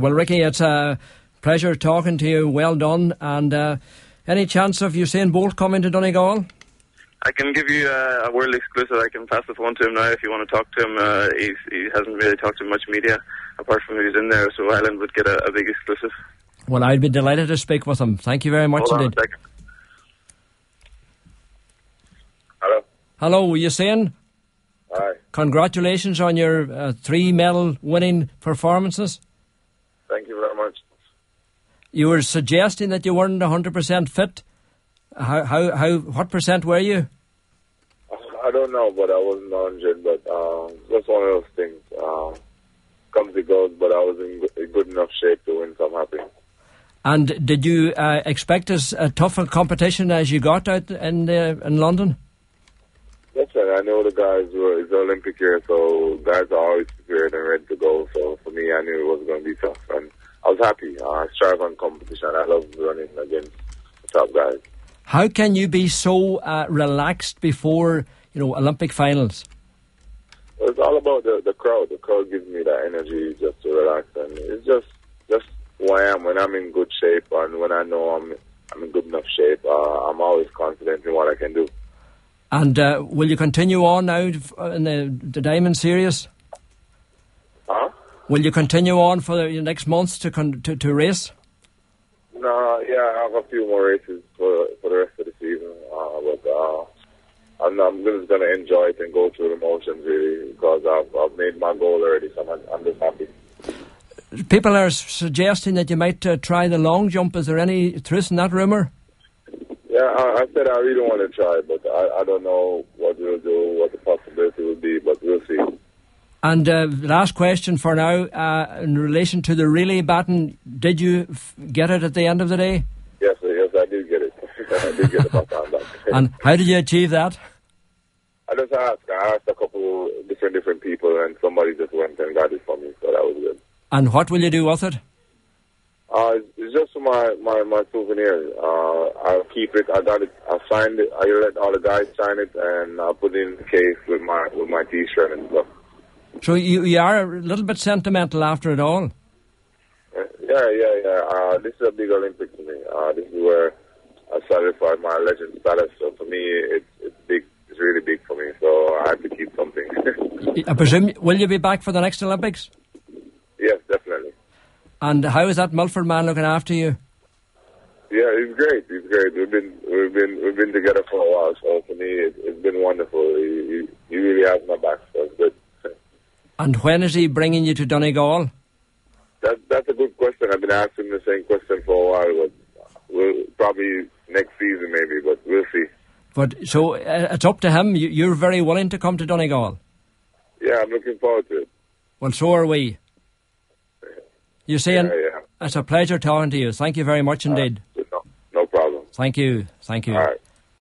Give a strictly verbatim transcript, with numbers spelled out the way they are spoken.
Well, Ricky, it's a pleasure talking to you. Well done. And uh, any chance of Usain Bolt coming to Donegal? I can give you uh, a world exclusive. I can pass the phone to him now if you want to talk to him. Uh, he's, he hasn't really talked to much media, apart from he's in there, so Ireland would get a, a big exclusive. Well, I'd be delighted to speak with him. Thank you very much Hold indeed. On a second. Hello? Hello, Usain. Hi. Congratulations on your uh, three medal winning performances. Thank you very much. You were suggesting that you weren't one hundred percent fit. How, how, how, what percent were you? I don't know, but I wasn't one hundred, but uh, that's one of those things. Uh, comes and goes, but I was in good, good enough shape to win, so I'm happy. And did you uh, expect as a tougher competition as you got out in uh, in London? Listen, I know the guys were, it's the Olympic year, so guys are always prepared and ready to go. So for me, I knew it was going to be tough, and I was happy. Uh, I strive on competition. I love running against the top guys. How can you be so uh, relaxed before, you know, Olympic finals? Well, it's all about the, the crowd. The crowd gives me that energy just to relax, and it's just just who I am. When I'm in good shape and when I know I'm I'm in good enough shape, uh, I'm always confident in what I can do. And uh, will you continue on now in the, the Diamond Series? Huh? Will you continue on for the next months to con- to, to race? No, yeah, I have a few more races for for the rest of the season, uh, but uh, I'm, I'm just going to enjoy it and go through the motions, really, because I've, I've made my goal already, so I'm, I'm just happy. People are suggesting that you might uh, try the long jump. Is there any truth in that rumour? Yeah, I, I said I really want to try, but I, I don't know what we'll do, what the possibility will be, but we'll see. And uh, last question for now, uh, in relation to the relay baton, did you f- get it at the end of the day? Yes, yes, I did get it. I did get the baton back. And how did you achieve that? I just asked. I asked a couple different different people, and somebody just went and got it for me, so that was good. And what will you do with it? Uh, it's, it's just for my, my, my souvenir. Uh, I'll keep it. I got it. I signed it. I let all the guys sign it, and I'll put it in the case with my with my T-shirt and stuff. So you, you are a little bit sentimental after it all? Yeah, yeah, yeah. Uh, this is a big Olympic to me. Uh, this is where I solidified my legend status. So for me, it's it's big. It's really big for me. So I have to keep something. I presume, will you be back for the next Olympics? Yes, definitely. And how is that Milford man looking after you? Yeah, he's great. He's great. We've been we've been we've been together for a while. So for me, it, it's been wonderful. He, he, he really has my back. So it's good. And when is he bringing you to Donegal? That, that's a good question. I've been asking the same question for a while, but we'll probably next season maybe, but we'll see. But so uh, it's up to him. You, you're very willing to come to Donegal. Yeah, I'm looking forward to it. Well, so are we. You're saying yeah, yeah. It's a pleasure talking to you. Thank you very much indeed. Uh, no, no problem. Thank you. Thank you. All right.